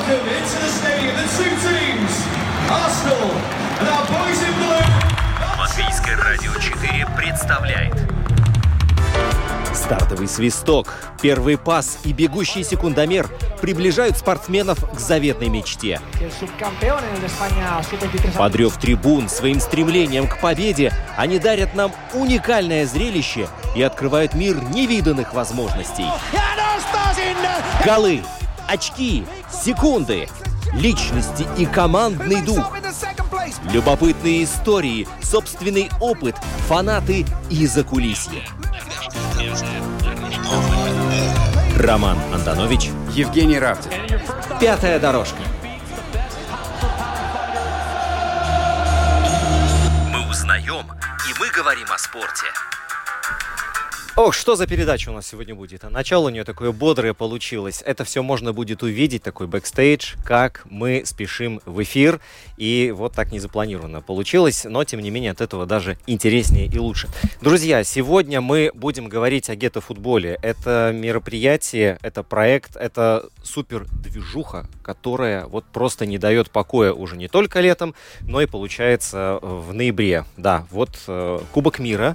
welcome into the stadium the two teams, Arsenal and our boys in blue. Латвийское радио 4 представляет стартовый свисток, первый пас и бегущий секундомер приближают спортсменов к заветной мечте. Под рев трибун своим стремлением к победе они дарят нам уникальное зрелище и открывают мир невиданных возможностей. Голы, очки, секунды, личности и командный дух. Любопытные истории, собственный опыт, фанаты и закулисье. Роман Антонович, Евгений Равдин. «Пятая дорожка». Мы узнаем, и мы говорим о спорте. Ох, что за передача у нас сегодня будет? А начало у нее такое бодрое получилось. Это все можно будет увидеть, такой бэкстейдж, как мы спешим в эфир. И вот так незапланированно получилось, но тем не менее от этого даже интереснее и лучше. Друзья, сегодня мы будем говорить о гетто-футболе. Это мероприятие, это проект, это супер-движуха, которая вот просто не дает покоя уже не только летом, но и получается в ноябре. Да, вот Кубок мира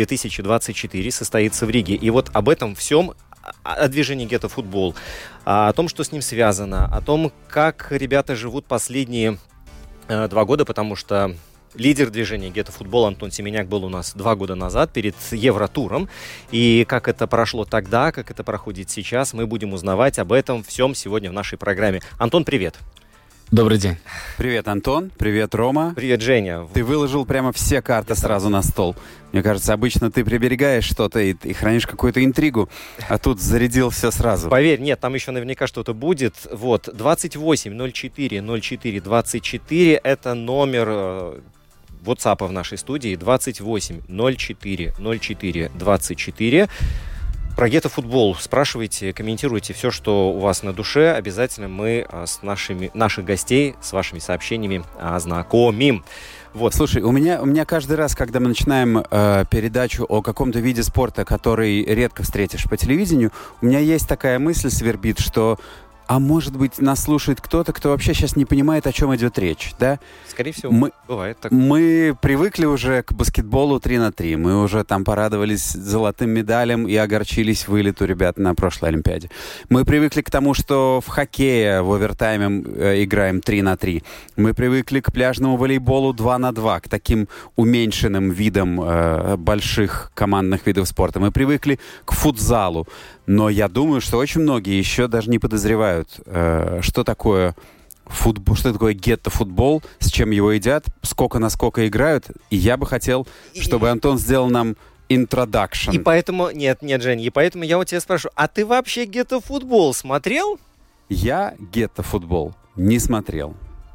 2024 состоится в Риге. И вот об этом всем, о движении гетто-футбол, о том, что с ним связано, о том, как ребята живут последние 2 года, потому что лидер движения гетто-футбол Антон Семеняк был у нас 2 года назад перед Евротуром. И как это прошло тогда, как это проходит сейчас, мы будем узнавать об этом всем сегодня в нашей программе. Антон, привет. Добрый день. Привет, Антон. Привет, Рома. Привет, Женя. Ты выложил прямо все карты сразу на стол. Мне кажется, обычно ты приберегаешь что-то и хранишь какую-то интригу, а тут зарядил все сразу. Поверь, нет, там еще наверняка что-то будет. Вот, 28 04 04 24 это номер WhatsApp в нашей студии. 28 04 04 24. Про гетто-футбол спрашивайте, комментируйте все, что у вас на душе. Обязательно мы наших гостей с вашими сообщениями ознакомим. Вот. Слушай, у меня каждый раз, когда мы начинаем передачу о каком-то виде спорта, который редко встретишь по телевидению, у меня есть такая мысль, свербит, что а может быть, нас слушает кто-то, кто вообще сейчас не понимает, о чем идет речь, да? Скорее всего, бывает так. Мы привыкли уже к баскетболу 3-3. Мы уже там порадовались золотым медалям и огорчились вылету ребят на прошлой Олимпиаде. Мы привыкли к тому, что в хоккее в овертайме играем 3-3. Мы привыкли к пляжному волейболу 2-2, к таким уменьшенным видам больших командных видов спорта. Мы привыкли к футзалу. Но я думаю, что очень многие еще даже не подозревают, что такое футбол, что такое гетто-футбол, с чем его едят, насколько играют. И я бы хотел, чтобы Антон сделал нам introduction. И поэтому, нет, Жень, и поэтому я у тебя спрашиваю, а ты вообще гетто-футбол смотрел? Я гетто-футбол не смотрел.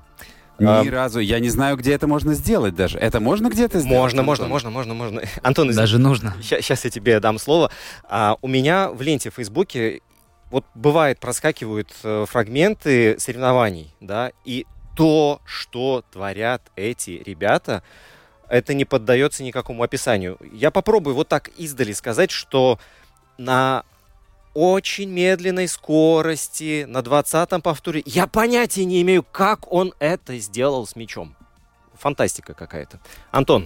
Ни разу. Я не знаю, где это можно сделать даже. Это можно где-то сделать? Можно. Антон, даже нужно. Сейчас я тебе дам слово. У меня в ленте в Фейсбуке вот бывает проскакивают фрагменты соревнований, да, и то, что творят эти ребята, это не поддается никакому описанию. Я попробую вот так издали сказать, что на очень медленной скорости, на 20-м повторе. Я понятия не имею, как он это сделал с мячом. Фантастика какая-то. Антон.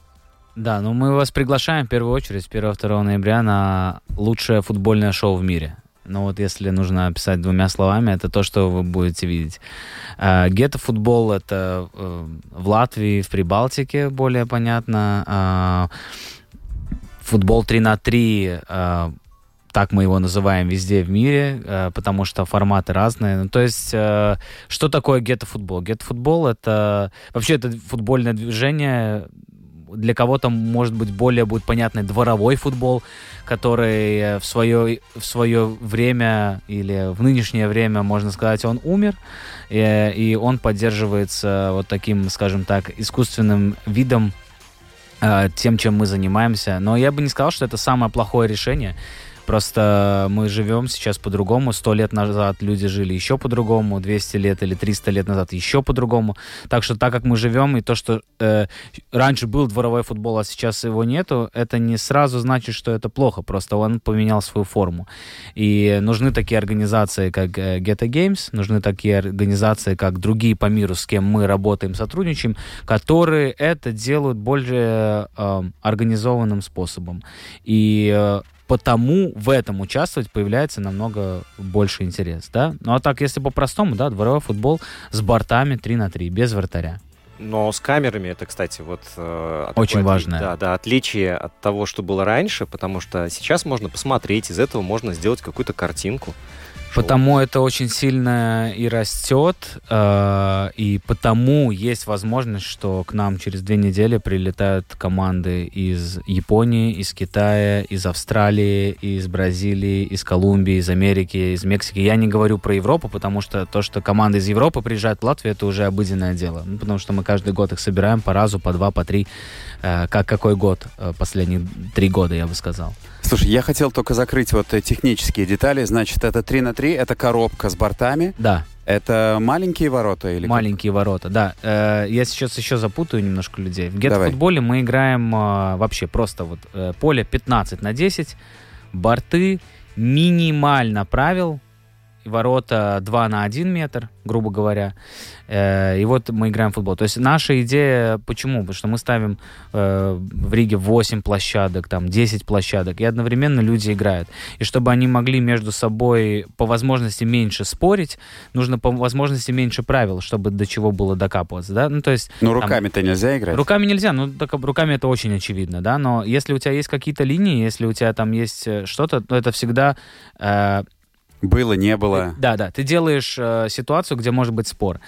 Да, мы вас приглашаем в первую очередь с 1-2 ноября на лучшее футбольное шоу в мире. Но вот если нужно описать 2 словами, это то, что вы будете видеть. Гетто-футбол — это в Латвии, в Прибалтике более понятно. Футбол 3-3 так мы его называем везде в мире, потому что форматы разные. То есть, что такое гетто-футбол? Гетто-футбол — это вообще это футбольное движение. Для кого-то, может быть, более будет понятный дворовой футбол, который в свое время или в нынешнее время, можно сказать, он умер, и он поддерживается вот таким, скажем так, искусственным видом, тем, чем мы занимаемся. Но я бы не сказал, что это самое плохое решение. Просто мы живем сейчас по-другому. 100 лет назад люди жили еще по-другому, 200 лет или 300 лет назад еще по-другому. Так что так как мы живем, и то, что раньше был дворовой футбол, а сейчас его нету, это не сразу значит, что это плохо. Просто он поменял свою форму. И нужны такие организации, как Ghetto Games, нужны такие организации, как другие по миру, с кем мы работаем, сотрудничаем, которые это делают более организованным способом. И потому в этом участвовать появляется намного больше интерес, да? Ну а так, если по-простому, да, дворовой футбол с бортами 3-3, без вратаря. Но с камерами это, кстати, вот... Очень важно. Да, отличие от того, что было раньше, потому что сейчас можно посмотреть, из этого можно сделать какую-то картинку. Потому это очень сильно и растет, и потому есть возможность, что к нам через 2 недели прилетают команды из Японии, из Китая, из Австралии, из Бразилии, из Колумбии, из Америки, из Мексики. Я не говорю про Европу, потому что то, что команды из Европы приезжают в Латвию, это уже обыденное дело. Ну, потому что мы каждый год их собираем по разу, по 2, по 3. Как какой год? Последние 3 года, я бы сказал. Слушай, я хотел только закрыть вот технические детали. Значит, это 3-3, это коробка с бортами. Да. Это маленькие ворота или маленькие ворота, да. Я сейчас еще запутаю немножко людей. В гетто-футболе мы играем вообще просто вот поле 15-10, борты, минимально правил, ворота 2-1 метр, грубо говоря. И вот мы играем в футбол. То есть наша идея, почему? Потому что мы ставим в Риге 8 площадок, там 10 площадок, и одновременно люди играют. И чтобы они могли между собой по возможности меньше спорить, нужно по возможности меньше правил, чтобы до чего было докапываться, да? Ну, то есть... Ну, руками-то нельзя играть? Руками нельзя, ну, так, руками это очень очевидно, да? Но если у тебя есть какие-то линии, если у тебя там есть что-то, то это всегда... Было, не было. Да, ты делаешь ситуацию, где может быть спор.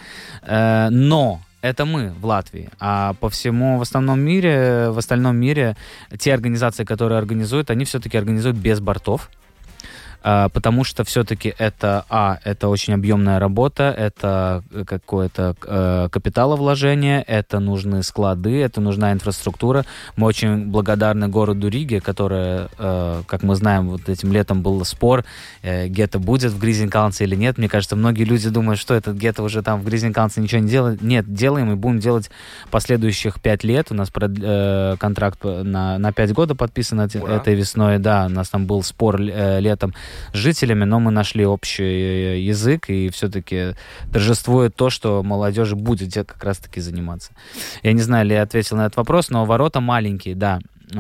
Но это мы в Латвии. А по всему в остальном мире те организации, которые организуют, они все-таки организуют без бортов. Потому что все-таки это очень объемная работа, это какое-то капиталовложение, это нужны склады, это нужна инфраструктура. Мы очень благодарны городу Риге, которая, как мы знаем, вот этим летом был спор, гетто будет в Гризенкаунсе или нет. Мне кажется, многие люди думают, что этот гетто уже там в Гризенкаунсе ничего не делает. Нет, делаем и будем делать последующих 5 лет. У нас контракт на 5 года подписан этой весной. Да, у нас там был спор летом с жителями, но мы нашли общий язык, и все-таки торжествует то, что молодежь будет как раз-таки заниматься. Я не знаю, ли я ответил на этот вопрос, но ворота маленькие, да.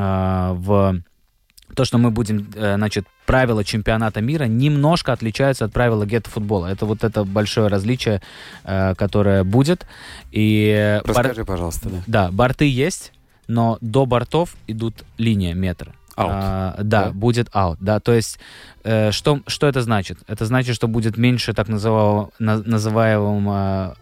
В то, что мы будем, значит, правила чемпионата мира немножко отличаются от правил гетто-футбола. Это вот это большое различие, которое будет. И расскажи, пожалуйста. Да, борты есть, но до бортов идут линия метра. Да, будет out. Да, то есть, что это значит? Это значит, что будет меньше так называемого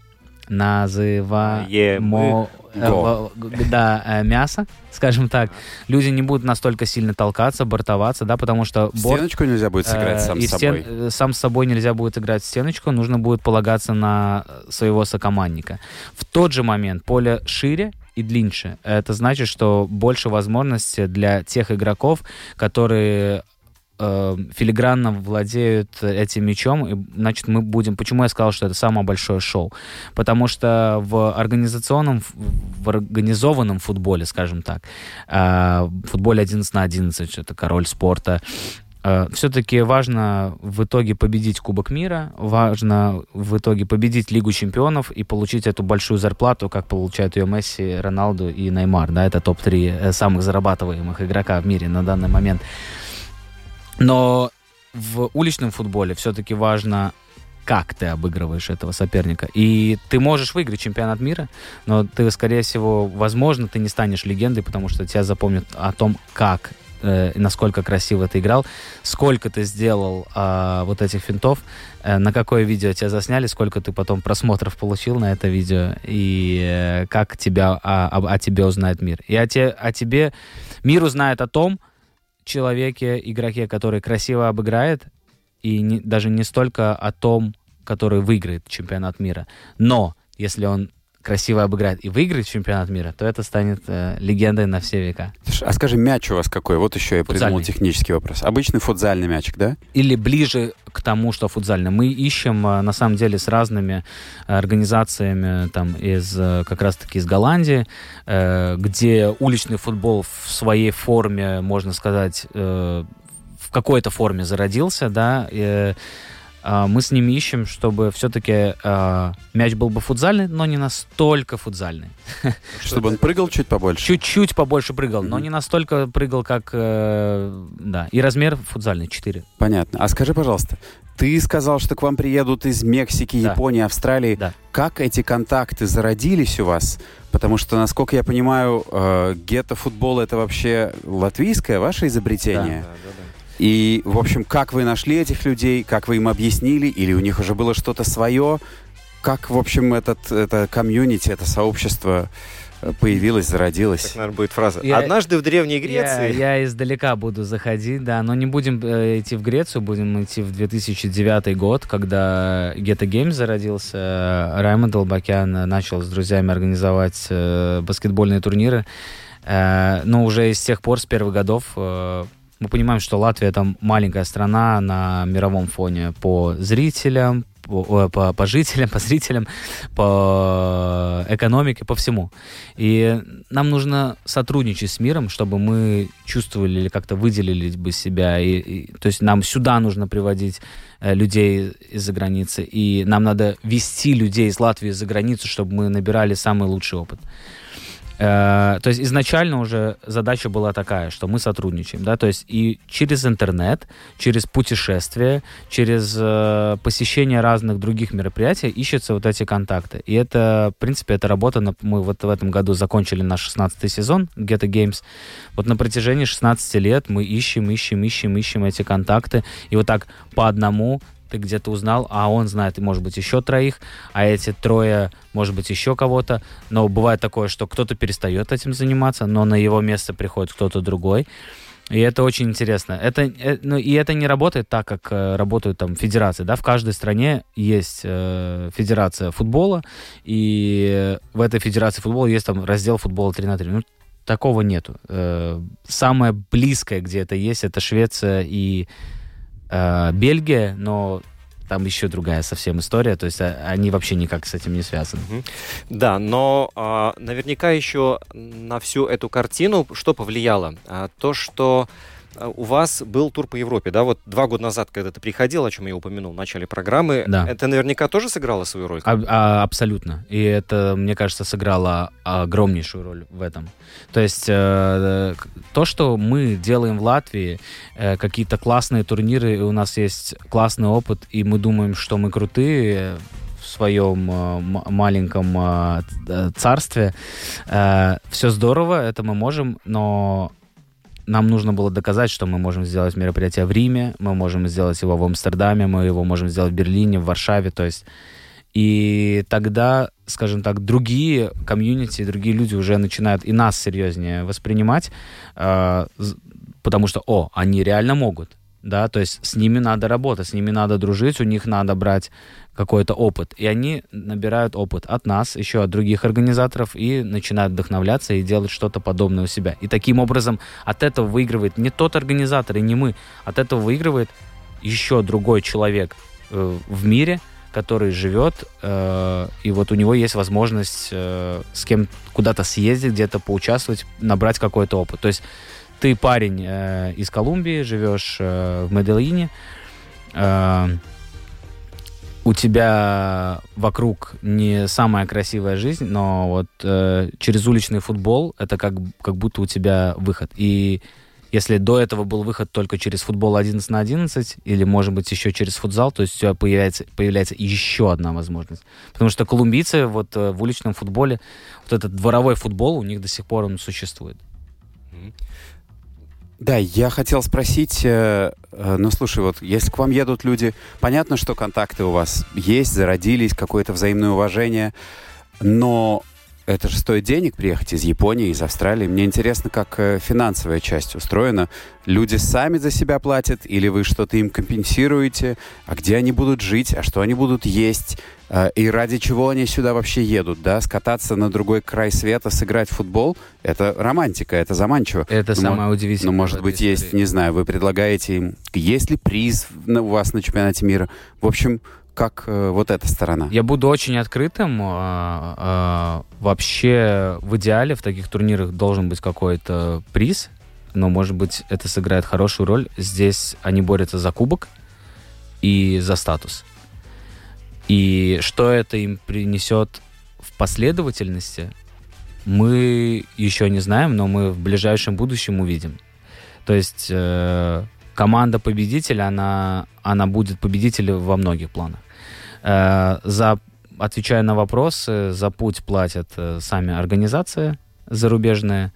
мяса, скажем так. Люди не будут настолько сильно толкаться, бортоваться, да, потому что... Стеночку нельзя будет сыграть сам с собой. Сам с собой нельзя будет играть в стеночку, нужно будет полагаться на своего сокомандника. В тот же момент поле шире и длиннее. Это значит, что больше возможностей для тех игроков, которые филигранно владеют этим мячом. И, значит, мы будем... Почему я сказал, что это самое большое шоу? Потому что в организованном футболе, скажем так, в футболе 11 на 11, это король спорта, все-таки важно в итоге победить Кубок мира, важно в итоге победить Лигу чемпионов и получить эту большую зарплату, как получают ее Месси, Роналду и Неймар. Да, это топ-3 самых зарабатываемых игрока в мире на данный момент. Но в уличном футболе все-таки важно, как ты обыгрываешь этого соперника. И ты можешь выиграть чемпионат мира, но ты, скорее всего, возможно, ты не станешь легендой, потому что тебя запомнят о том, как насколько красиво ты играл, сколько ты сделал вот этих финтов, на какое видео тебя засняли, сколько ты потом просмотров получил на это видео, и как тебя, о тебе узнает мир. И о тебе мир узнает о том человеке, игроке, который красиво обыграет, и даже не столько о том, который выиграет чемпионат мира. Но если он красиво обыграет и выиграет чемпионат мира, то это станет легендой на все века. А скажи, мяч у вас какой? Вот еще я придумал Футзальный. технический вопрос. Обычный футзальный мячик, да? Или ближе к тому, что футзальный. Мы ищем, на самом деле, с разными организациями там, как раз-таки из Голландии, где уличный футбол в своей форме, можно сказать, в какой-то форме зародился, да, мы с ними ищем, чтобы все-таки мяч был бы футзальный, но не настолько футзальный. Чтобы он прыгал чуть побольше? Чуть-чуть побольше прыгал, но не настолько прыгал, как... да, и размер футзальный, 4. Понятно. А скажи, пожалуйста, ты сказал, что к вам приедут из Мексики, Да. Японии, Австралии. Да. Как эти контакты зародились у вас? Потому что, насколько я понимаю, гетто-футбол — это вообще латвийское ваше изобретение? Да. И, в общем, как вы нашли этих людей, как вы им объяснили, или у них уже было что-то свое? Как, в общем, это комьюнити, это сообщество появилось, зародилось? Так, наверное, будет фраза. Я- Однажды в Древней Греции... Я издалека буду заходить, да, но не будем идти в Грецию, будем идти в 2009 год, когда Ghetto Games зародился. Раймонд Албакян начал с друзьями организовать баскетбольные турниры. Но уже с тех пор, с первых годов, мы понимаем, что Латвия — это маленькая страна на мировом фоне по зрителям, по жителям, по зрителям, по экономике, по всему. И нам нужно сотрудничать с миром, чтобы мы чувствовали или как-то выделили бы себя. То есть нам сюда нужно приводить людей из-за границы, и нам надо вести людей из Латвии за границу, чтобы мы набирали самый лучший опыт. То есть изначально уже задача была такая, что мы сотрудничаем, да, то есть и через интернет, через путешествия, через посещение разных других мероприятий ищутся вот эти контакты. И это, в принципе, эта работа, мы вот в этом году закончили наш 16-й сезон Ghetto Games. Вот на протяжении 16 лет мы ищем эти контакты, и вот так по одному ты где-то узнал, а он знает, может быть, еще 3, а эти 3, может быть, еще кого-то. Но бывает такое, что кто-то перестает этим заниматься, но на его место приходит кто-то другой. И это очень интересно. И это не работает так, как работают там федерации. Да? В каждой стране есть федерация футбола, и в этой федерации футбола есть там раздел футбола 3х3. Ну, такого нету. Самое близкое, где это есть, это Швеция и Бельгия, но там еще другая совсем история, то есть они вообще никак с этим не связаны. Да, но наверняка еще на всю эту картину что повлияло? То, что у вас был тур по Европе, да, вот 2 года назад, когда ты приходил, о чем я упомянул в начале программы, Да. это наверняка тоже сыграло свою роль? Абсолютно. И это, мне кажется, сыграло огромнейшую роль в этом. То есть то, что мы делаем в Латвии, какие-то классные турниры, и у нас есть классный опыт, и мы думаем, что мы крутые в своем маленьком царстве. Все здорово, это мы можем, но нам нужно было доказать, что мы можем сделать мероприятие в Риме, мы можем сделать его в Амстердаме, мы его можем сделать в Берлине, в Варшаве, то есть. И тогда, скажем так, другие комьюнити, другие люди уже начинают и нас серьезнее воспринимать, потому что, они реально могут, да, то есть с ними надо работать, с ними надо дружить, у них надо брать какой-то опыт. И они набирают опыт от нас, еще от других организаторов, и начинают вдохновляться и делать что-то подобное у себя. И таким образом от этого выигрывает не тот организатор и не мы, от этого выигрывает еще другой человек в мире, который живет, и вот у него есть возможность с кем куда-то съездить, где-то поучаствовать, набрать какой-то опыт. То есть ты парень из Колумбии, живешь в Медельине, у тебя вокруг не самая красивая жизнь, но вот через уличный футбол это как будто у тебя выход. И если до этого был выход только через футбол 11 на 11, или, может быть, еще через футзал, то есть у тебя появляется еще одна возможность. Потому что колумбийцы вот в уличном футболе, вот этот дворовой футбол, у них до сих пор он существует. Да, я хотел спросить, ну, слушай, вот если к вам едут люди, понятно, что контакты у вас есть, зародились, какое-то взаимное уважение, но это же стоит денег приехать из Японии, из Австралии. Мне интересно, как финансовая часть устроена. Люди сами за себя платят или вы что-то им компенсируете? А где они будут жить? А что они будут есть? И ради чего они сюда вообще едут? Да? Скататься на другой край света, сыграть в футбол — это романтика, это заманчиво. Это самое удивительное. Но, может быть, истории. есть, не знаю, вы предлагаете им, есть ли приз у вас на чемпионате мира? В общем, как вот эта сторона? Я буду очень открытым. Вообще, в идеале в таких турнирах должен быть какой-то приз, но, может быть, это сыграет хорошую роль. Здесь они борются за кубок и за статус. И что это им принесет в последовательности, мы еще не знаем, но мы в ближайшем будущем увидим. То есть команда победителя, она будет победителем во многих планах. Отвечая на вопросы, за путь платят сами организации зарубежные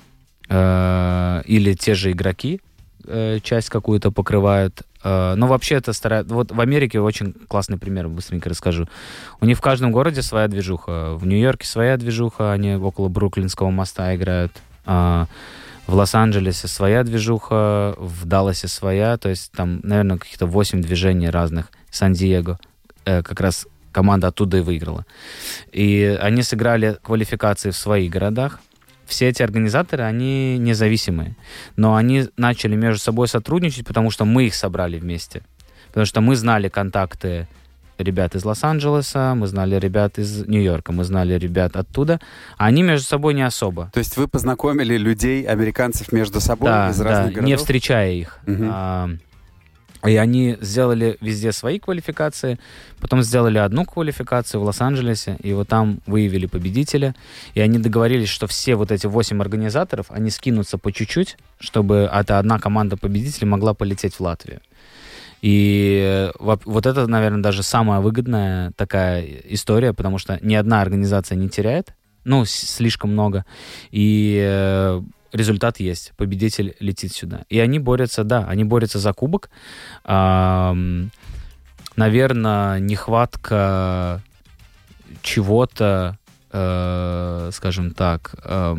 или те же игроки, часть какую-то покрывают. Но вообще это стараются... Вот в Америке очень классный пример, быстренько расскажу. У них в каждом городе своя движуха. В Нью-Йорке своя движуха, они около Бруклинского моста играют. В Лос-Анджелесе своя движуха, в Далласе своя. То есть там, наверное, каких-то 8 движений разных. Сан-Диего как раз команда оттуда и выиграла. И они сыграли квалификации в своих городах. Все эти организаторы, они независимые. Но они начали между собой сотрудничать, потому что мы их собрали вместе. Потому что мы знали контакты ребят из Лос-Анджелеса, мы знали ребят из Нью-Йорка, мы знали ребят оттуда. А они между собой не особо. То есть вы познакомили людей, американцев между собой из разных городов? Не встречая их. И они сделали везде свои квалификации, потом сделали одну квалификацию в Лос-Анджелесе, и вот там выявили победителя. И они договорились, что все вот эти 8 организаторов, они скинутся по чуть-чуть, чтобы эта одна команда победителей могла полететь в Латвию. И вот это, наверное, даже самая выгодная такая история, потому что ни одна организация не теряет, слишком много, и результат есть, победитель летит сюда. И они борются, они борются за кубок. Наверное, нехватка чего-то, скажем так,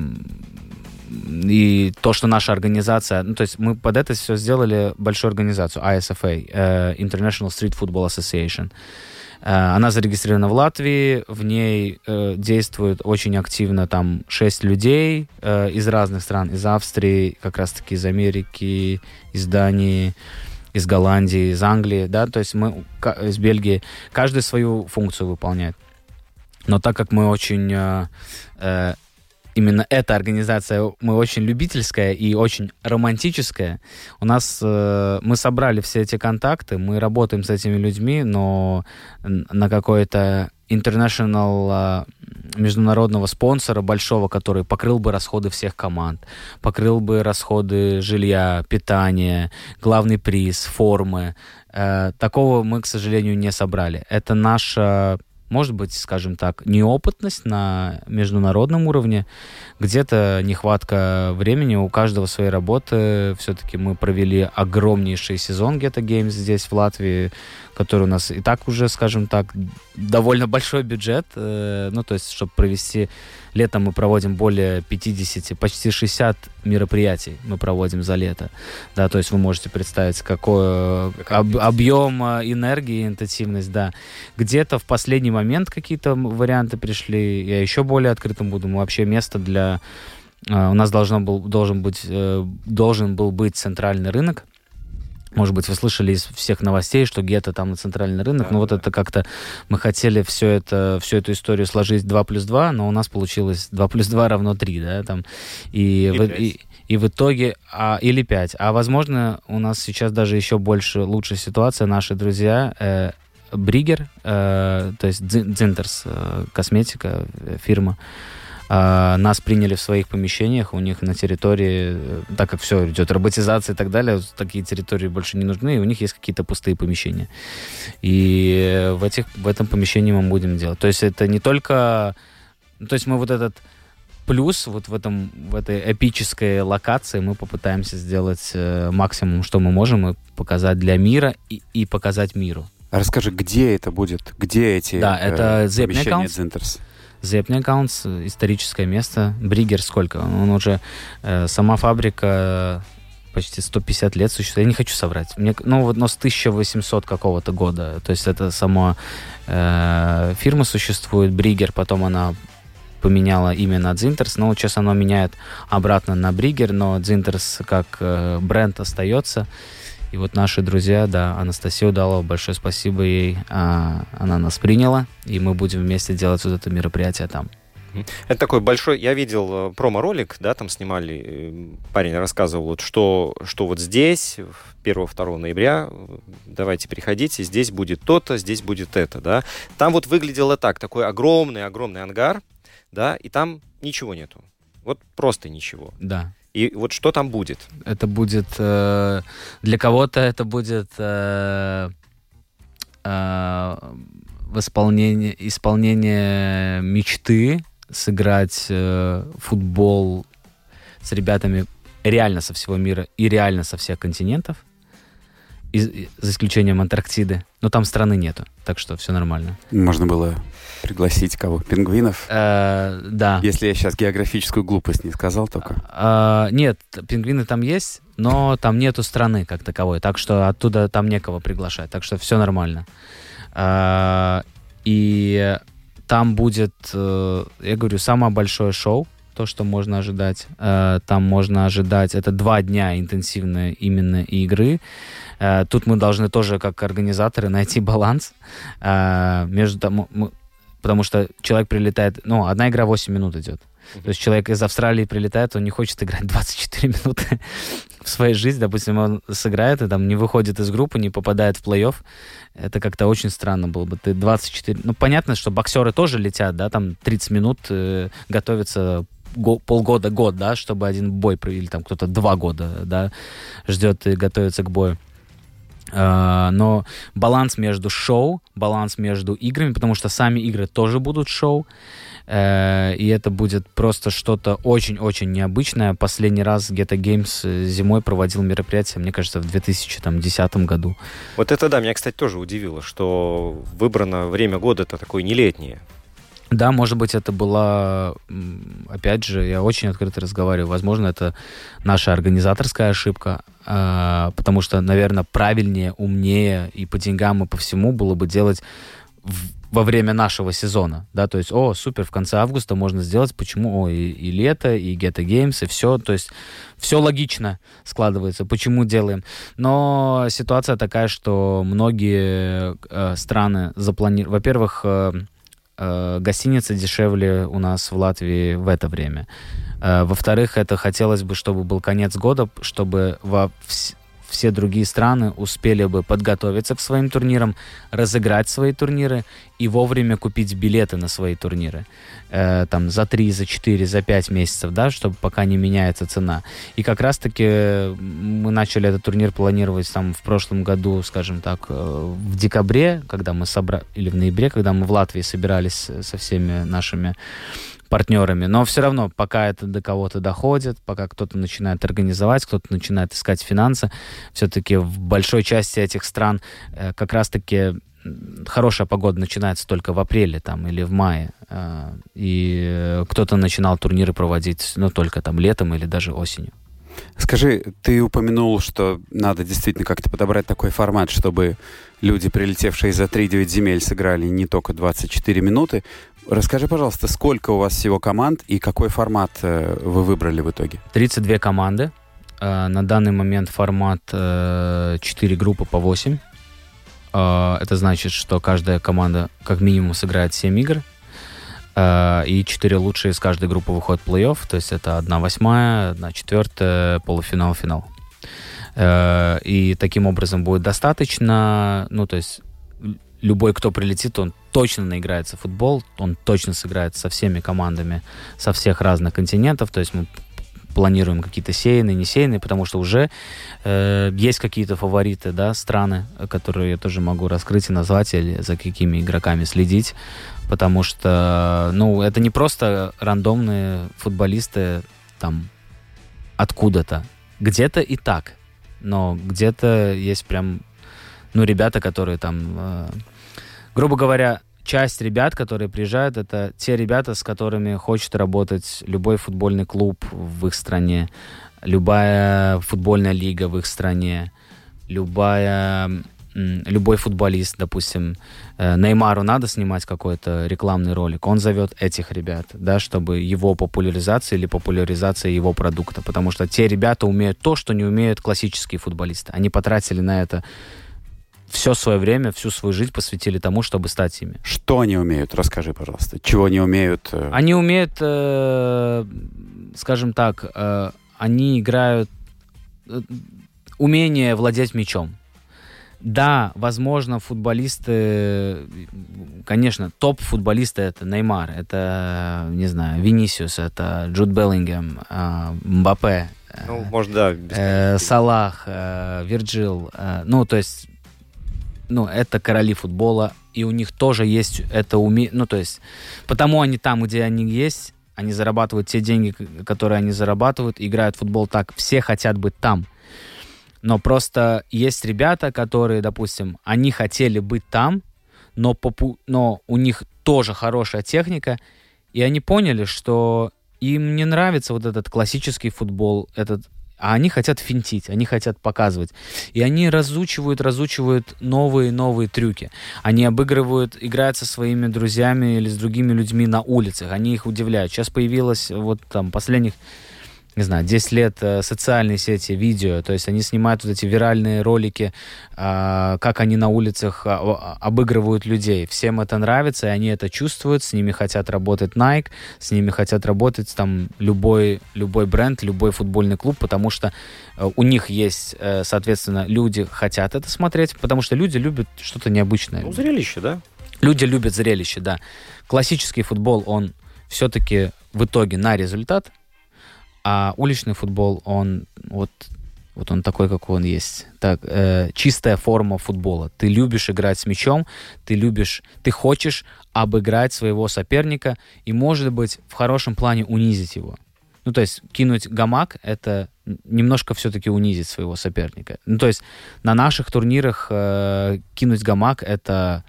и то, что наша организация, то есть мы под это все сделали большую организацию, ISFA, International Street Football Association. Она зарегистрирована в Латвии, в ней действует очень активно там 6 людей из разных стран, из Австрии, как раз-таки из Америки, из Дании, из Голландии, из Англии, да, то есть мы из Бельгии, каждый свою функцию выполняет. Но так как мы очень... Именно эта организация, мы очень любительская и очень романтическая. У нас мы собрали все эти контакты, мы работаем с этими людьми, но на какой-то international международного спонсора большого, который покрыл бы расходы всех команд, покрыл бы расходы жилья, питания, главный приз, формы. Такого мы, к сожалению, не собрали. Это наша... Может быть, скажем так, неопытность на международном уровне, где-то нехватка времени, у каждого своей работы. Все-таки мы провели огромнейший сезон Geta Games здесь, в Латвии, который у нас и так уже, скажем так, довольно большой бюджет. То есть, чтобы провести... Летом мы проводим более 50, почти 60 мероприятий мы проводим за лето. Да, то есть вы можете представить, какой объем энергии, интенсивность, да. Где-то в последний момент какие-то варианты пришли. Я еще более открытым буду. Мы вообще место для... У нас должен был быть центральный рынок. Может быть, вы слышали из всех новостей, что Гетто там на центральный рынок. Вот это как-то... Мы хотели всю эту историю сложить 2+2, но у нас получилось 2+2 равно 3, да, там. И в итоге... или 5. А, возможно, у нас сейчас даже еще лучшая ситуация. Наши друзья... Бригер, то есть Дзинтерс, косметика, фирма, нас приняли в своих помещениях, у них на территории, так как все идет роботизация и так далее, такие территории больше не нужны, и у них есть какие-то пустые помещения. И в этом помещении мы будем делать. То есть это не только... То есть мы вот этот плюс в этой эпической локации мы попытаемся сделать максимум, что мы можем, и показать для мира, и показать миру. Расскажи, где это будет? Где эти это помещения Дзинтерс? Зепнекаунс, историческое место. Бриггер сколько? Он уже... сама фабрика почти 150 лет существует. Я не хочу соврать. Но с 1800 какого-то года. То есть это сама фирма существует, Бриггер, потом она поменяла имя на Дзинтерс, но сейчас оно меняет обратно на Бриггер, но Дзинтерс как бренд остается. И вот наши друзья, да, Анастасия Удалова, большое спасибо ей, она нас приняла, и мы будем вместе делать вот это мероприятие там. Это такой большой, я видел промо-ролик, да, там снимали, парень рассказывал, вот, что вот здесь, 1-2 ноября, давайте приходите, здесь будет то-то, здесь будет это, да. Там вот выглядело так, такой огромный ангар, да, и там ничего нету, вот просто ничего. Да. И вот что там будет? Это будет, для кого-то это будет исполнение мечты, сыграть футбол с ребятами реально со всего мира и реально со всех континентов, за исключением Антарктиды. Но там страны нету, так что все нормально. Можно было пригласить кого? Пингвинов? Да. Если я сейчас географическую глупость не сказал только. Нет, пингвины там есть, но там нету страны как таковой, так что оттуда там некого приглашать, так что все нормально. И там будет, я говорю, самое большое шоу, то, что можно ожидать. Там можно ожидать, это 2 дня интенсивной именно игры. Тут мы должны тоже, как организаторы, найти баланс потому что человек прилетает, одна игра 8 минут идет. То есть человек из Австралии прилетает, он не хочет играть 24 минуты в своей жизни. Допустим, он сыграет и там не выходит из группы, не попадает в плей-офф. Это как-то очень странно было бы. Ты 24... понятно, что боксеры тоже летят, да, там 30 минут готовятся полгода-год, да, чтобы один бой, или там кто-то 2 года, да, ждет и готовится к бою. Но баланс между шоу, баланс между играми, потому что сами игры тоже будут шоу, и это будет просто что-то очень-очень необычное. Последний раз Ghetto Games зимой проводил мероприятие, мне кажется, в 2010 году. Вот это, да, меня, кстати, тоже удивило, что выбрано время года это такое не летнее. Да, может быть, это была, опять же, я очень открыто разговариваю, возможно, это наша организаторская ошибка, потому что, наверное, правильнее, умнее и по деньгам, и по всему было бы делать во время нашего сезона, да, то есть, супер, в конце августа можно сделать, почему, и лето, и Ghetto Games, и все, то есть все логично складывается, почему делаем, но ситуация такая, что многие страны запланировали, во-первых, гостиницы дешевле у нас в Латвии в это время. Во-вторых, это хотелось бы, чтобы был конец года, чтобы все другие страны успели бы подготовиться к своим турнирам, разыграть свои турниры и вовремя купить билеты на свои турниры. Там за 3, за 4, за 5 месяцев, да, чтобы пока не меняется цена. И как раз-таки мы начали этот турнир планировать там в прошлом году, скажем так, в декабре, когда мы или в ноябре, когда мы в Латвии собирались со всеми нашими партнерами, но все равно, пока это до кого-то доходит, пока кто-то начинает организовать, кто-то начинает искать финансы, все-таки в большой части этих стран как раз-таки хорошая погода начинается только в апреле там, или в мае, и кто-то начинал турниры проводить, только там летом или даже осенью. Скажи, ты упомянул, что надо действительно как-то подобрать такой формат, чтобы люди, прилетевшие за 3-9 земель, сыграли не только 24 минуты. Расскажи, пожалуйста, сколько у вас всего команд и какой формат вы выбрали в итоге? 32 команды. На данный момент формат 4 группы по 8. Это значит, что каждая команда как минимум сыграет 7 игр. И 4 лучшие из каждой группы выходят в плей-офф. То есть это 1/8, 1/4, полуфинал, финал. И таким образом будет достаточно. То есть любой, кто прилетит, он точно наиграется в футбол, он точно сыграет со всеми командами со всех разных континентов. То есть мы планируем какие-то сеянные, не сеянные, потому что уже есть какие-то фавориты, да, страны, которые я тоже могу раскрыть и назвать, или за какими игроками следить. Потому что, это не просто рандомные футболисты там откуда-то. Где-то и так, но где-то есть прям, ребята, которые там, грубо говоря, часть ребят, которые приезжают, это те ребята, с которыми хочет работать любой футбольный клуб в их стране, любая футбольная лига в их стране, любой футболист, допустим, Неймару надо снимать какой-то рекламный ролик, он зовет этих ребят, да, чтобы его популяризация или популяризация его продукта, потому что те ребята умеют то, что не умеют классические футболисты. Они потратили на это все свое время, всю свою жизнь посвятили тому, чтобы стать ими. Что они умеют? Расскажи, пожалуйста. Чего не умеют? Они умеют, скажем так, они играют умение владеть мячом. Да, возможно, футболисты, конечно, топ-футболисты это Неймар, это, не знаю, Винисиус, это Джуд Беллингем, Мбаппе, Ну, может, да. Салах, Вирджил, ну, то есть, ну, это короли футбола, и у них тоже есть это умение, ну, то есть, потому они там, где они есть, они зарабатывают те деньги, которые они зарабатывают, играют в футбол так, все хотят быть там. Но просто есть ребята, которые, допустим, они хотели быть там, но у них тоже хорошая техника, и они поняли, что им не нравится вот этот классический футбол, а они хотят финтить, они хотят показывать. И они разучивают новые трюки. Они играют со своими друзьями или с другими людьми на улицах, они их удивляют. Сейчас появилось вот там последних, не знаю, 10 лет социальные сети, видео, то есть они снимают вот эти виральные ролики, как они на улицах обыгрывают людей. Всем это нравится, и они это чувствуют, с ними хотят работать Nike, с ними хотят работать там любой бренд, любой футбольный клуб, потому что у них есть, соответственно, люди хотят это смотреть, потому что люди любят что-то необычное. Ну, зрелище, да? Люди любят зрелище, да. Классический футбол, он все-таки в итоге на результат, а уличный футбол, он он такой, какой он есть. Так, чистая форма футбола. Ты любишь играть с мячом, ты хочешь обыграть своего соперника и, может быть, в хорошем плане унизить его. Ну, то есть кинуть гамак — это немножко все-таки унизить своего соперника. Ну, то есть на наших турнирах кинуть гамак — это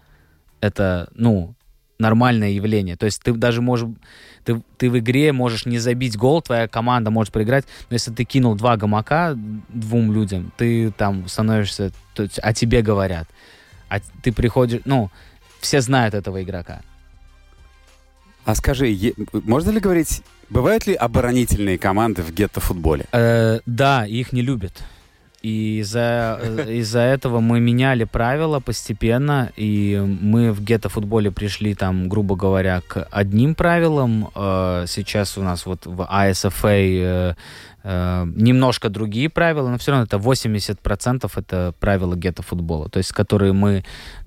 нормальное явление. То есть ты даже можешь... Ты в игре можешь не забить гол, твоя команда может проиграть, но если ты кинул 2 гамака 2 людям, ты там становишься... То есть о тебе говорят. А ты приходишь... Ну, все знают этого игрока. А скажи, можно ли говорить... Бывают ли оборонительные команды в гетто-футболе? Да, их не любят. И из-за этого мы меняли правила постепенно, и мы в гетто-футболе пришли там, грубо говоря, к одним правилам. Сейчас у нас вот в ISFA немножко другие правила, но все равно это 80% это правила гетто-футбола, то есть которые мы,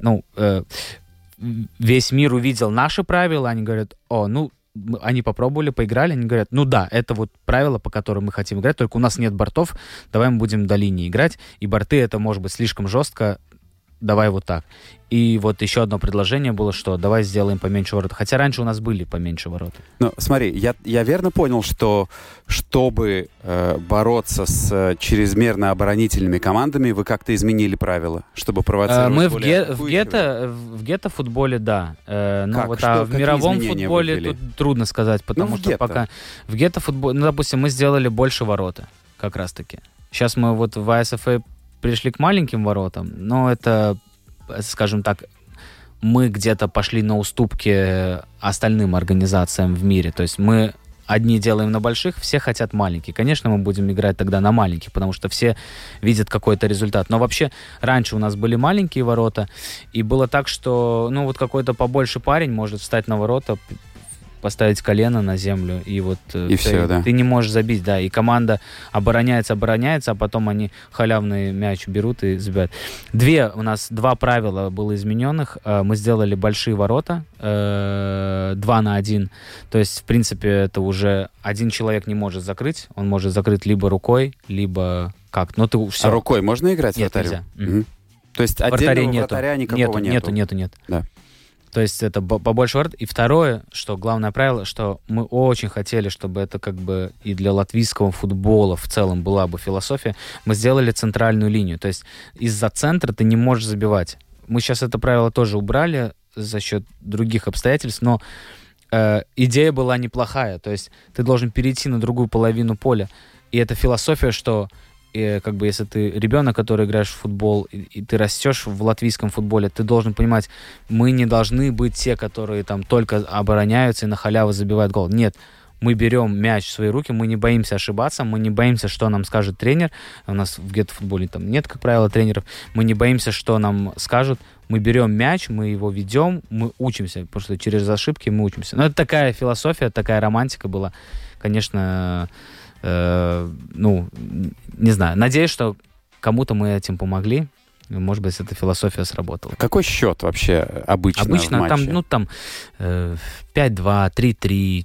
весь мир увидел наши правила, они говорят, они попробовали, поиграли, они говорят, это вот правила, по которым мы хотим играть, только у нас нет бортов, давай мы будем до линии играть, и борты это может быть слишком жестко, давай вот так. И вот еще одно предложение было, что давай сделаем поменьше ворот. Хотя раньше у нас были поменьше ворот. Ну, смотри, я верно понял, что чтобы бороться с чрезмерно оборонительными командами, вы как-то изменили правила, чтобы провоцировать мы в гетто-футболе, да. В мировом футболе тут трудно сказать, потому что пока в гетто-футболе, допустим, мы сделали больше ворота, как раз-таки. Сейчас мы вот в ISFA пришли к маленьким воротам, но это, скажем так, мы где-то пошли на уступки остальным организациям в мире. То есть мы одни делаем на больших, все хотят маленькие. Конечно, мы будем играть тогда на маленьких, потому что все видят какой-то результат. Но вообще раньше у нас были маленькие ворота, и было так, что какой-то побольше парень может встать на ворота, поставить колено на землю, и вот ты не можешь забить, да, и команда обороняется, а потом они халявный мяч берут и забивают. У нас 2 правила было измененных. Мы сделали большие ворота, 2 на 1, то есть, в принципе, это уже один человек не может закрыть, он может закрыть либо рукой, либо как, но ты все. А рукой можно играть вратарю? Нет, нельзя. Угу. То есть отдельного вратаря никакого нету? Нет. Да. То есть это побольше ворот. И второе, что главное правило, что мы очень хотели, чтобы это как бы и для латвийского футбола в целом была бы философия, мы сделали центральную линию. То есть из-за центра ты не можешь забивать. Мы сейчас это правило тоже убрали. за счет других обстоятельств, но идея была неплохая. То есть ты должен перейти на другую половину поля. И это философия, что как бы если ты ребенок, который играешь в футбол, и ты растешь в латвийском футболе, ты должен понимать, мы не должны быть те, которые там только обороняются и на халяву забивают гол. Нет, мы берем мяч в свои руки, мы не боимся ошибаться, мы не боимся, что нам скажет тренер. У нас в гетто-футболе там нет, как правило, тренеров. Мы не боимся, что нам скажут. Мы берем мяч, мы его ведем, мы учимся, потому что через ошибки мы учимся. Но это такая философия, такая романтика была. Конечно, не знаю. Надеюсь, что кому-то мы этим помогли. Может быть, эта философия сработала. Какой счет вообще обычно в матче? Там 5-2, 3-3,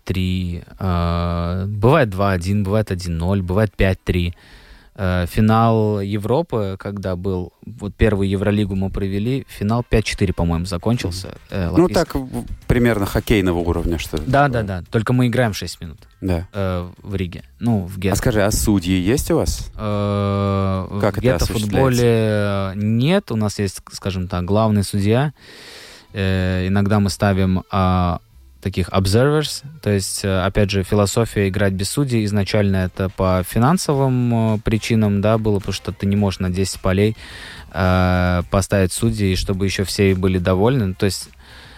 4-3. Бывает 2-1, бывает 1-0, бывает 5-3. Финал Европы, когда был, вот первую Евролигу мы провели, финал 5-4, по-моему, закончился. Ну, так примерно хоккейного уровня, что ли? Да. Только мы играем 6 минут в Риге. Ну, в гетто. А скажи, а судьи есть у вас? Как это осуществляется? В гетто-футболе нет. У нас есть, скажем так, главный судья. Иногда мы ставим таких observers, то есть, опять же, философия играть без судей. Изначально это по финансовым причинам, да, было, потому что ты не можешь на 10 полей поставить судей, чтобы еще все были довольны. То есть,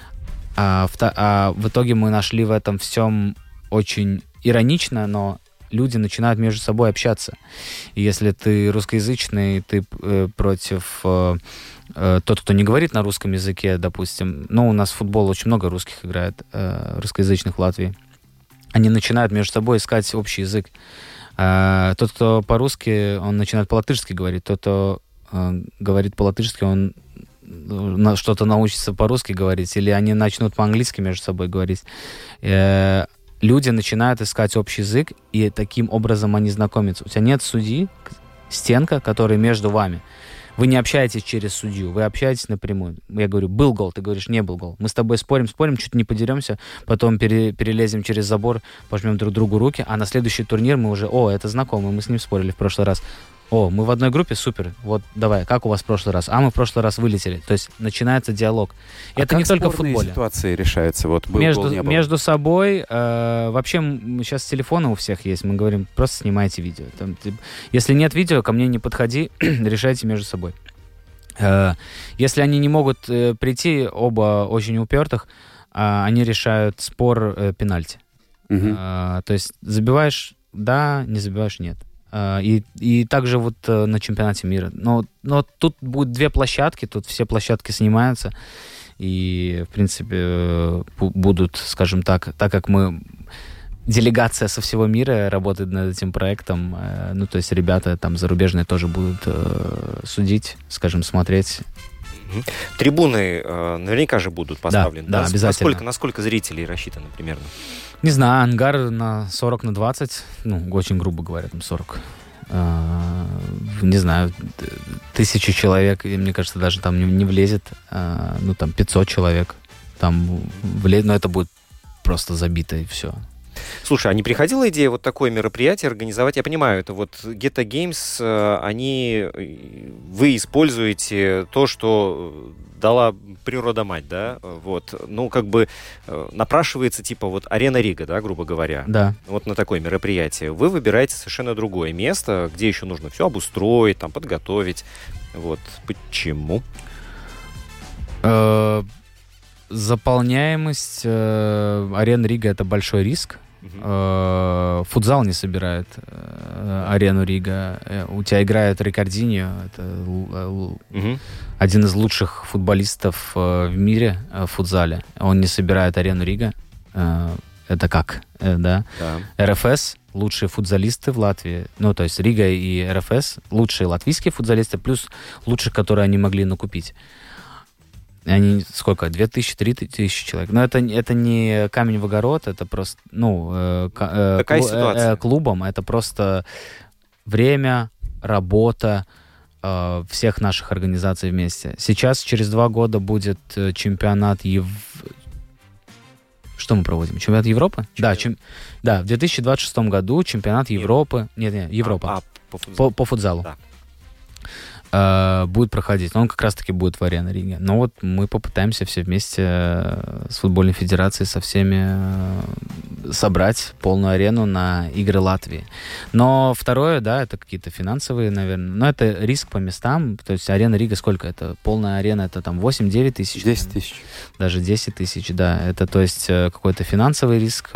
в итоге мы нашли в этом всем очень иронично, но люди начинают между собой общаться. И если ты русскоязычный, ты против... тот, кто не говорит на русском языке, допустим, у нас в футбол очень много русских играет, русскоязычных в Латвии, они начинают между собой искать общий язык. Тот, кто по-русски, он начинает по-латышски говорить, тот, кто говорит по-латышски, он что-то научится по-русски говорить, или они начнут по-английски между собой говорить. Люди начинают искать общий язык, и таким образом они знакомятся. У тебя нет судьи, стенка, которая между вами. Вы не общаетесь через судью, вы общаетесь напрямую. Я говорю, был гол, ты говоришь, не был гол. Мы с тобой спорим, чуть не подеремся, потом перелезем через забор, пожмем друг другу руки, а на следующий турнир мы уже, это знакомый, мы с ним спорили в прошлый раз. Мы в одной группе, супер, вот давай, как у вас в прошлый раз? Мы в прошлый раз вылетели. То есть начинается диалог. И это не только в футболе. Ситуации решаются? Вот был гол, не было. Между собой, вообще сейчас телефоны у всех есть, мы говорим, просто снимайте видео. Если нет видео, ко мне не подходи, решайте между собой. Если они не могут прийти, оба очень упертых, они решают спор пенальти. То есть забиваешь, да, не забиваешь, нет. И также вот на чемпионате мира. Но тут будет 2 площадки, тут все площадки снимаются. И, в принципе, будут, скажем так как мы... Делегация со всего мира работает над этим проектом. То есть ребята там зарубежные тоже будут судить, скажем, смотреть. Трибуны наверняка же будут поставлены. Да, обязательно. Насколько зрителей рассчитано примерно? Не знаю, ангар на 40-20, очень грубо говоря, там 40. Не знаю, 1000 человек, и, мне кажется, даже там не влезет. Там 500 человек. Там влезет, но это будет просто забито, и все. Слушай, а не приходила идея вот такое мероприятие организовать? Я понимаю, это вот Ghetto Games, вы используете то, что дала природа-мать, да? Напрашивается типа вот Арена Рига, да, грубо говоря. Да. Вот на такое мероприятие. Вы выбираете совершенно другое место, где еще нужно все обустроить, там, подготовить. Вот. Почему? Заполняемость Арены Рига — это большой риск. Футзал не собирает Арену Рига. У тебя играет Рикардиньо, это один из лучших футболистов в мире в футзале. Он не собирает Арену Рига. Это как? Да? РФС — лучшие футзалисты в Латвии. То есть Рига и РФС — лучшие латвийские футзалисты, плюс лучших, которые они могли накупить. Они сколько? 2000-3000 человек. Но это не камень в огород, это просто, такая ситуация. Клубом. Это просто время, работа всех наших организаций вместе. Сейчас, через 2 года, будет чемпионат Что мы проводим? Чемпионат Европы? Да, в 2026 году чемпионат Европы. Нет, Европа. По футзалу. Да. будет проходить. Он как раз-таки будет в Арена Риге. Но вот мы попытаемся все вместе с футбольной федерацией со всеми собрать полную арену на игры Латвии. Но второе, да, это какие-то финансовые, наверное. Но это риск по местам. То есть Арена Рига сколько это? Полная арена это там 8-9 тысяч? 10 тысяч. Даже 10 тысяч, да. Это то есть какой-то финансовый риск.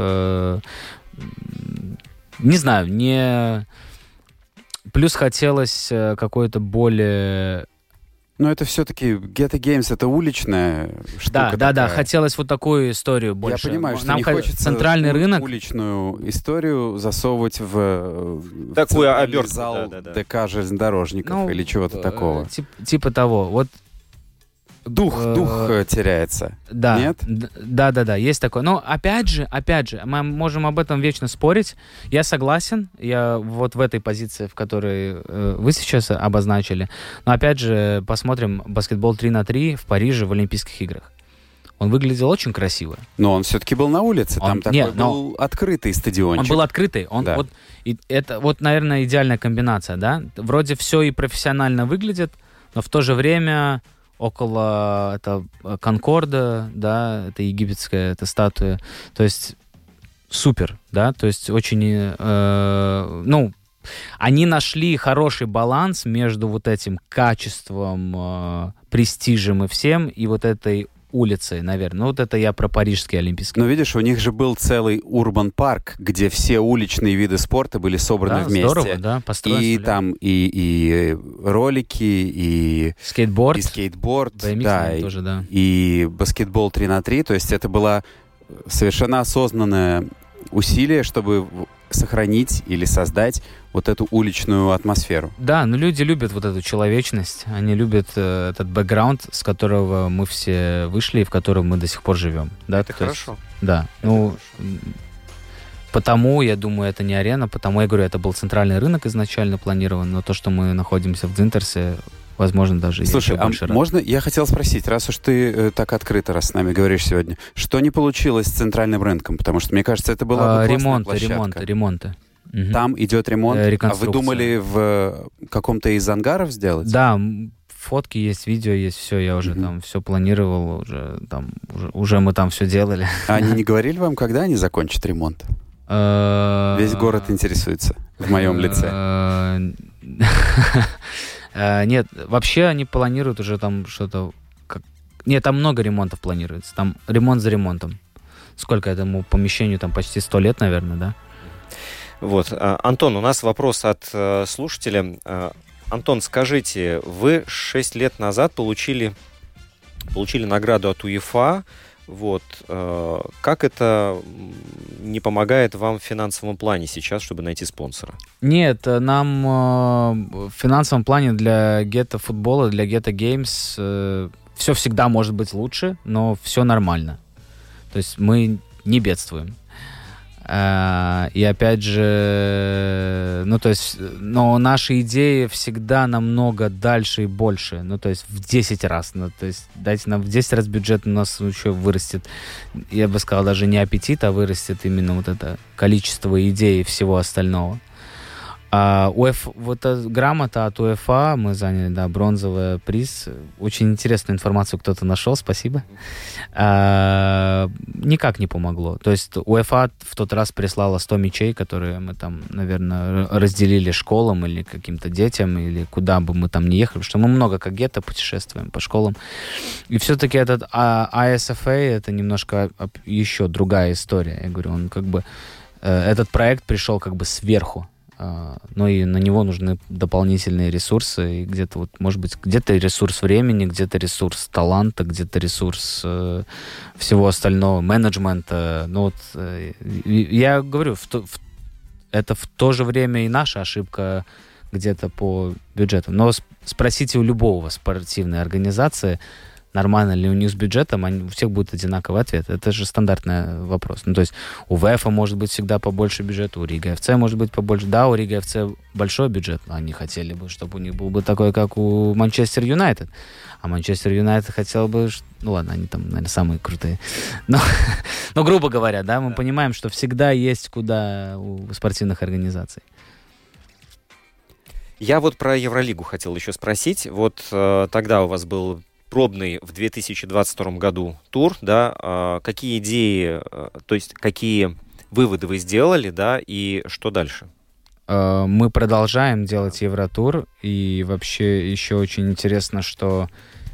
Не знаю, не... Плюс хотелось какой-то более... Но это все-таки Geta Games, это уличная штука. Да, хотелось вот такую историю больше. Я понимаю, что нам не хочется центральный рынок. Уличную историю засовывать в такую обертку, зал ДК железнодорожников или чего-то такого. Типа того. Вот Дух теряется. Да. Нет? Да, есть такое. Но опять же, мы можем об этом вечно спорить. Я согласен. Я вот в этой позиции, в которой вы сейчас обозначили. Но опять же, посмотрим баскетбол 3х3 в Париже в Олимпийских играх. Он выглядел очень красиво. Но он все-таки был на улице. Там был открытый стадиончик. Он был открытый. Это, наверное, идеальная комбинация, да? Вроде все и профессионально выглядит, но в то же время... Около это Конкорда, да, это египетская эта статуя. То есть супер, да, то есть очень, они нашли хороший баланс между вот этим качеством, престижем и всем, и вот этой улицей, наверное. Ну, вот это я про Парижский Олимпийский. Но видишь, у них же был целый урбан-парк, где все уличные виды спорта были собраны вместе. Здорово, да, построили. И там и ролики, и скейтборд, BMX, да, тоже, да. И баскетбол 3х3. То есть это было совершенно осознанное усилие, чтобы сохранить или создать вот эту уличную атмосферу. Да, но люди любят вот эту человечность, они любят этот бэкграунд, с которого мы все вышли и в котором мы до сих пор живем. Да? Это хорошо. Да, потому, я думаю, это не арена, потому, я говорю, это был центральный рынок изначально планирован, но то, что мы находимся в Дзинтерсе, возможно, даже Слушай, еще больше. Можно, я хотел спросить, раз уж ты так открыто раз с нами говоришь сегодня, что не получилось с центральным рынком? Потому что, мне кажется, это была бы классная площадка. Ремонты. Угу. Там идет ремонт? А вы думали в каком-то из ангаров сделать? Да, фотки есть, видео есть, все, я уже там все планировал, уже мы там все делали. А они не говорили вам, когда они закончат ремонт? Весь город интересуется в моем лице. Нет, вообще они планируют уже там что-то... Нет, там много ремонтов планируется. Там ремонт за ремонтом. Сколько этому помещению? Там почти 100 лет, наверное, да? Вот. Антон, у нас вопрос от слушателя. Антон, скажите, вы 6 лет назад получили награду от УЕФА. Вот. Как это не помогает вам в финансовом плане сейчас, чтобы найти спонсора? Нет, нам в финансовом плане для Geta футбола, для Geta Games все всегда может быть лучше, но все нормально. То есть мы не бедствуем. И опять же, но наши идеи всегда намного дальше и больше, то есть в 10 раз, то есть дайте нам в 10 раз бюджет, у нас еще вырастет, я бы сказал, даже не аппетит, а вырастет именно вот это количество идей и всего остального. Вот эта грамота от УЕФА, мы заняли, да, бронзовый приз. Очень интересную информацию кто-то нашел, спасибо. Никак не помогло. То есть УЕФА в тот раз прислала 100 мячей, которые мы там, наверное, разделили школам или каким-то детям, или куда бы мы там ни ехали, потому что мы много как Geta путешествуем по школам. И все-таки этот ISFA это немножко еще другая история. Я говорю, он как бы... Этот проект пришел как бы сверху. Но и на него нужны дополнительные ресурсы, и где-то вот, может быть, где-то ресурс времени, где-то ресурс таланта, где-то ресурс всего остального, менеджмента. Я говорю, это в то же время и наша ошибка где-то по бюджету. Но спросите у любого спортивной организации, нормально ли у них с бюджетом, у всех будет одинаковый ответ. Это же стандартный вопрос. То есть у ВФА может быть всегда побольше бюджета, у Рига ФЦ может быть побольше. Да, у Рига ФЦ большой бюджет, но они хотели бы, чтобы у них был бы такой, как у Манчестер Юнайтед. А Манчестер Юнайтед хотел бы... ладно, они там, наверное, самые крутые. Но грубо говоря, да, мы понимаем, что всегда есть куда у спортивных организаций. Я вот про Евролигу хотел еще спросить. Вот тогда у вас был пробный в 2022 году тур, да? Какие идеи, то есть какие выводы вы сделали, да, и что дальше? Мы продолжаем делать Евротур, и вообще еще очень интересно, что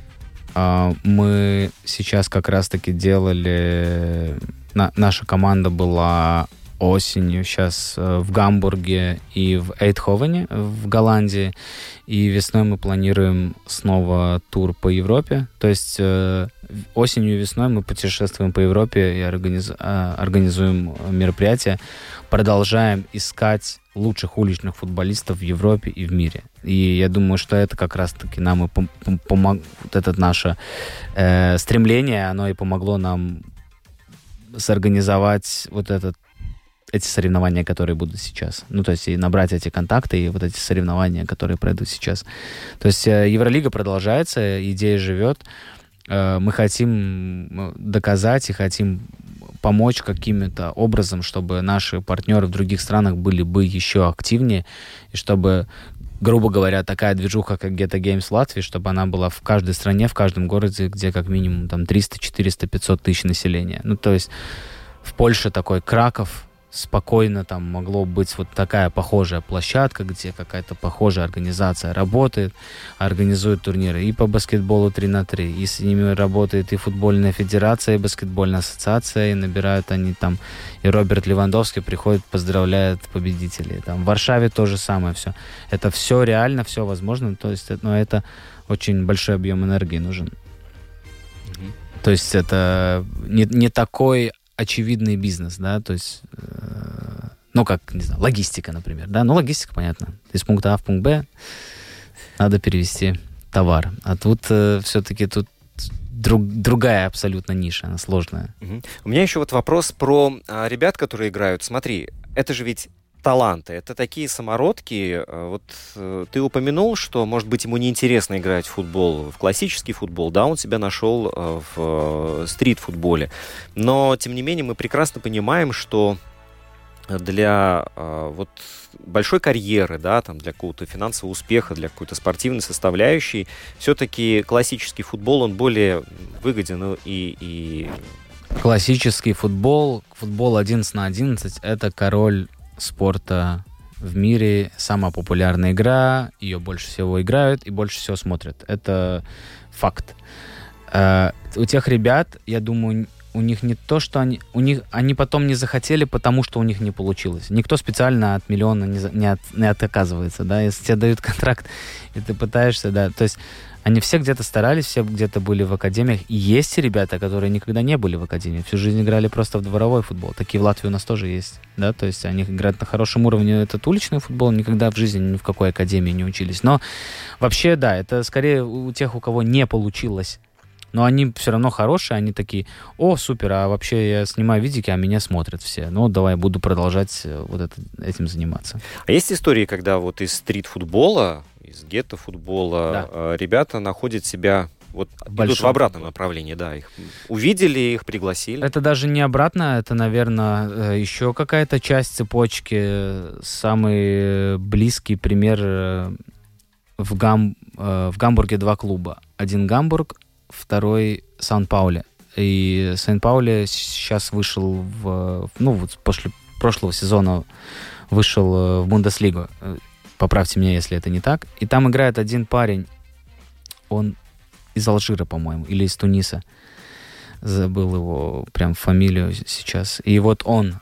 мы сейчас как раз-таки делали... Наша команда была осенью сейчас в Гамбурге и в Эйндховене в Голландии, и весной мы планируем снова тур по Европе. То есть осенью и весной мы путешествуем по Европе и организуем мероприятия, продолжаем искать лучших уличных футболистов в Европе и в мире. И я думаю, что это как раз-таки нам и вот это наше стремление, оно и помогло нам сорганизовать вот эти соревнования, которые будут сейчас. Ну, то есть и набрать эти контакты, и вот эти соревнования, которые пройдут сейчас. То есть Евролига продолжается, идея живет. Мы хотим доказать и хотим помочь каким-то образом, чтобы наши партнеры в других странах были бы еще активнее, и чтобы, грубо говоря, такая движуха, как Geta Games в Латвии, чтобы она была в каждой стране, в каждом городе, где как минимум там 300, 400, 500 тысяч населения. Ну, то есть в Польше такой Краков, спокойно там могло быть вот такая похожая площадка, где какая-то похожая организация работает, организует турниры и по баскетболу 3х3, и с ними работает и футбольная федерация, и баскетбольная ассоциация, и набирают они там, и Роберт Левандовский приходит, поздравляет победителей. Там в Варшаве то же самое все. Это все реально, все возможно, то есть, но это очень большой объем энергии нужен. То есть это не такой очевидный бизнес, да, то есть, ну, как, не знаю, логистика, например, да, ну, логистика, понятно, из пункта А в пункт Б надо перевести товар, а тут все-таки тут другая абсолютно ниша, она сложная. У меня еще вот вопрос про ребят, которые играют. Смотри, это же ведь таланты, это такие самородки. Вот ты упомянул, что, может быть, ему неинтересно играть в футбол, в классический футбол, да, он себя нашел в стрит-футболе. Но, тем не менее, мы прекрасно понимаем, что для вот большой карьеры, да, там, для какого-то финансового успеха, для какой-то спортивной составляющей, все-таки классический футбол, он более выгоден и... Классический футбол 11 на 11, это король спорта в мире, самая популярная игра, ее больше всего играют и больше всего смотрят. Это факт. У тех ребят, я думаю, у них не то, что они потом не захотели, потому что у них не получилось. Никто специально от миллиона не отказывается, да, если тебе дают контракт, и ты пытаешься, да, то есть они все где-то старались, все где-то были в академиях. И есть ребята, которые никогда не были в академии, всю жизнь играли просто в дворовой футбол. Такие в Латвии у нас тоже есть, да, то есть они играют на хорошем уровне этот уличный футбол, никогда в жизни ни в какой академии не учились. Но вообще, да, это скорее у тех, у кого не получилось. Но они все равно хорошие, они такие: о, супер, а вообще я снимаю видики, а меня смотрят все. Ну, давай, буду продолжать вот этим заниматься. А есть истории, когда вот из стрит-футбола, из гетто-футбола, да, ребята находят себя, вот идут в обратном направлении, да, их увидели, их пригласили? Это даже не обратно, это, наверное, еще какая-то часть цепочки. Самый близкий пример: в Гамбурге 2 клуба. Один Гамбург, второй Сан-Пауле. И Сан-Пауле сейчас вышел после прошлого сезона вышел в Бундеслигу. Поправьте меня, если это не так. И там играет один парень, он из Алжира, по-моему, или из Туниса. Забыл его прям фамилию сейчас. И вот он...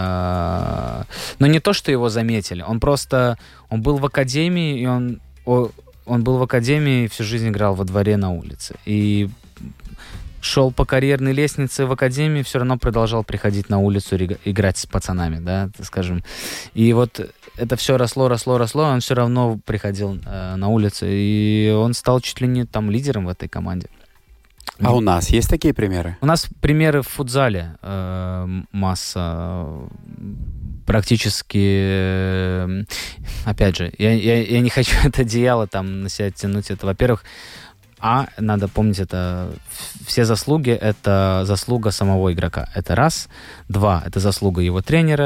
но не то, что его заметили. Он был в академии, и он был в академии и всю жизнь играл во дворе на улице. И шел по карьерной лестнице в академии, все равно продолжал приходить на улицу играть с пацанами, да, скажем. И вот это все росло, он все равно приходил на улицу, и он стал чуть ли не там лидером в этой команде. А у нас есть такие примеры? У нас примеры в футзале масса. Практически, опять же, я не хочу это одеяло там на себя тянуть. Это, во-первых, надо помнить, это все заслуги, это заслуга самого игрока. Это раз. 2, это заслуга его тренера.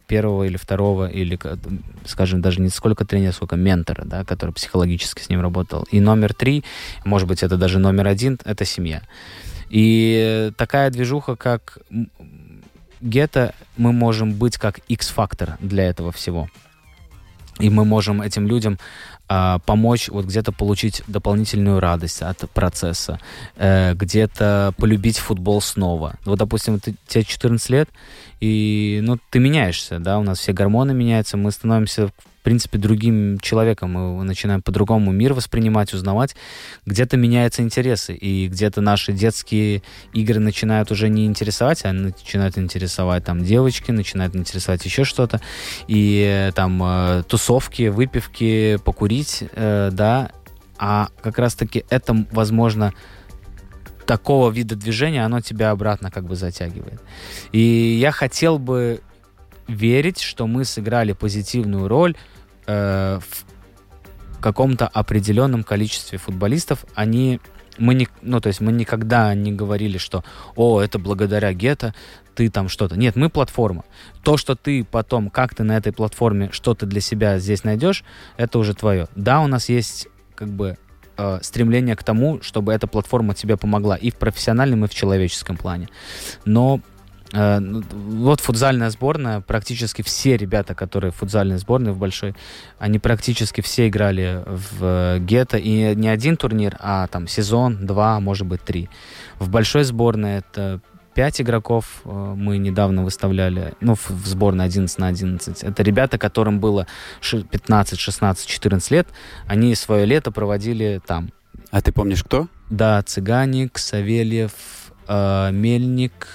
первого или второго, или, скажем, даже не сколько тренера, сколько ментора, да, который психологически с ним работал. И номер 3, может быть, это даже номер 1, это семья. И такая движуха, как Гетто, мы можем быть как X-фактор для этого всего. И мы можем этим людям помочь вот где-то получить дополнительную радость от процесса, где-то полюбить футбол снова. Вот, допустим, тебе 14 лет, и ты меняешься, да, у нас все гормоны меняются, мы становимся, в принципе, другим человеком, мы начинаем по-другому мир воспринимать, узнавать, где-то меняются интересы, и где-то наши детские игры начинают уже не интересовать, а начинают интересовать там девочки, начинают интересовать еще что-то, и там тусовки, выпивки, покурить, да, а как раз-таки это, возможно, такого вида движения, оно тебя обратно как бы затягивает. И я хотел бы верить, что мы сыграли позитивную роль в каком-то определенном количестве футболистов. Мы никогда не говорили, что это благодаря Гетто ты там что-то. Нет, мы платформа. То, что ты потом, как ты на этой платформе что-то для себя здесь найдешь, это уже твое. Да, у нас есть как бы стремление к тому, чтобы эта платформа тебе помогла и в профессиональном, и в человеческом плане. Но вот футзальная сборная, практически все ребята, которые в футзальной сборной в большой, они практически все играли в Гетто, и не один турнир, а там сезон, 2, может быть 3. В большой сборной это 5 игроков мы недавно выставляли, в сборной 11 на 11. Это ребята, которым было 15, 16, 14 лет, они свое лето проводили там. А ты помнишь, кто? Да, Цыганик, Савельев, Мельник,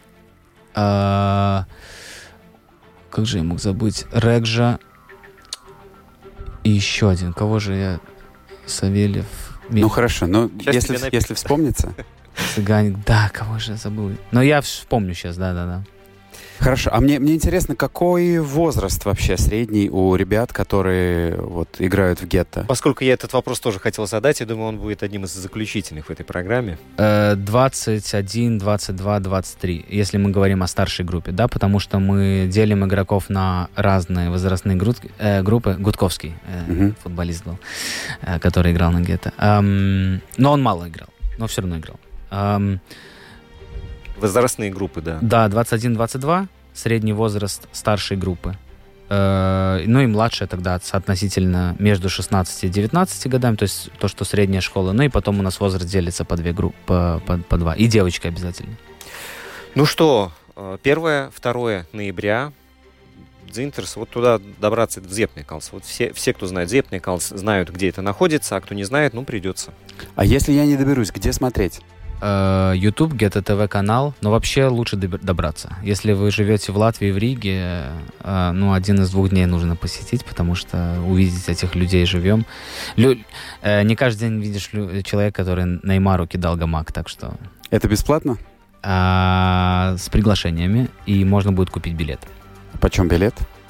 как же я мог забыть? Регжа и еще один. Кого же я? Савельев. Ну хорошо, но если вспомнится. Цыганик, да, кого же я забыл? Но я вспомню сейчас, да. Хорошо, а мне интересно, какой возраст вообще средний у ребят, которые вот играют в Гетто? Поскольку я этот вопрос тоже хотел задать, я думаю, он будет одним из заключительных в этой программе. 21, 22, 23, если мы говорим о старшей группе, да, потому что мы делим игроков на разные возрастные группы. Гудковский футболист был, который играл на Гетто. Но он мало играл, но все равно играл. Возрастные группы, да. Да, 21-22, средний возраст старшей группы. Ну и младшая тогда соотносительно между 16 и 19 годами, то есть то, что средняя школа. Ну и потом у нас возраст делится по 2 группы, по 2. И девочка обязательно. Ну что, 1-2 ноября Дзинтерс, вот туда добраться в Зепникалс. Вот все, кто знает Зепникалс, знают, где это находится, а кто не знает, придется. А если я не доберусь, где смотреть? YouTube, Гетто ТВ канал, но вообще лучше добраться. Если вы живете в Латвии, в Риге, один из 2 дней нужно посетить, потому что увидеть этих людей живем. Не каждый день видишь человека, который Неймару кидал гамак, так что... Это бесплатно? С приглашениями, и можно будет купить билет. Почем билет?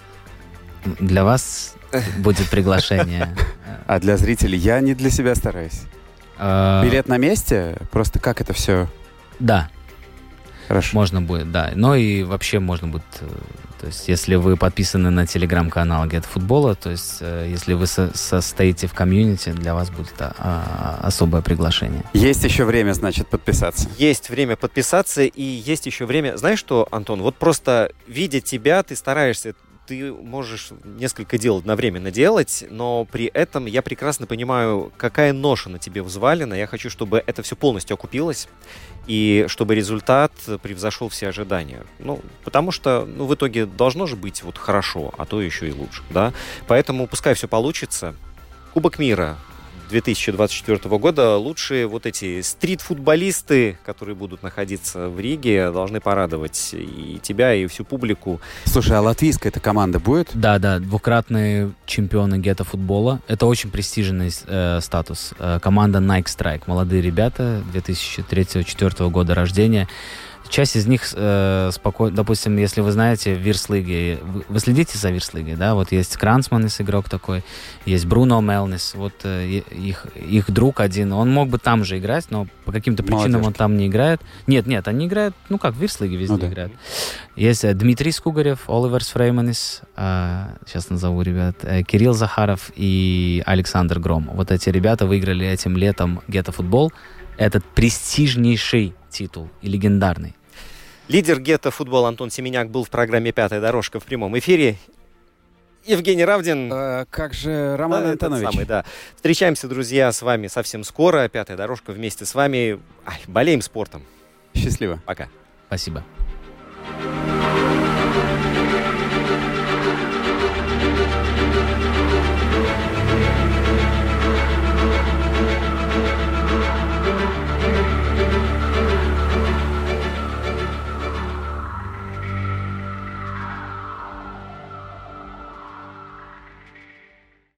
Для вас будет приглашение. А для зрителей я не для себя стараюсь. Билет на месте? Просто как это все? Да. Хорошо. Можно будет, да. Но и вообще можно будет... То есть, если вы подписаны на телеграм-канал Гетто Футбола, то есть, если вы состоите в комьюнити, для вас будет особое приглашение. Есть еще время, значит, подписаться. Есть время подписаться, и есть еще время... Знаешь что, Антон, вот просто видя тебя, ты стараешься... Ты можешь несколько дел одновременно делать, но при этом я прекрасно понимаю, какая ноша на тебе взвалена. Я хочу, чтобы это все полностью окупилось, и чтобы результат превзошел все ожидания. Потому что, в итоге должно же быть вот хорошо, а то еще и лучше, да? Поэтому пускай все получится. Кубок мира 2024 года лучшие вот эти стрит-футболисты, которые будут находиться в Риге, должны порадовать и тебя, и всю публику. Слушай, а латвийская эта команда будет? Да, 2-кратные чемпионы Гетто Футбола. Это очень престижный статус. Команда Nike Strike. Молодые ребята, 2003-2004 года рождения. часть из них спокойно, допустим, если вы знаете Вирслиги, вы следите за Вирслигой, да, вот есть Крансманис игрок такой, есть Бруно Мелнис, вот их друг один, он мог бы там же играть, но по каким-то причинам он там не играет. Нет, они играют, ну как, в Вирслиге везде играют. Есть Дмитрий Скугарев, Оливерс Фрейманис, сейчас назову ребят, Кирилл Захаров и Александр Гром. Вот эти ребята выиграли этим летом Гетто-футбол, этот престижнейший титул и легендарный. Лидер Гетто-футбол Антон Семеняк был в программе «Пятая дорожка» в прямом эфире. Евгений Равдин. Как же Роман Антонович? Самый, да. Встречаемся, друзья, с вами совсем скоро. «Пятая дорожка» вместе с вами. Болеем спортом. Счастливо. Пока. Спасибо.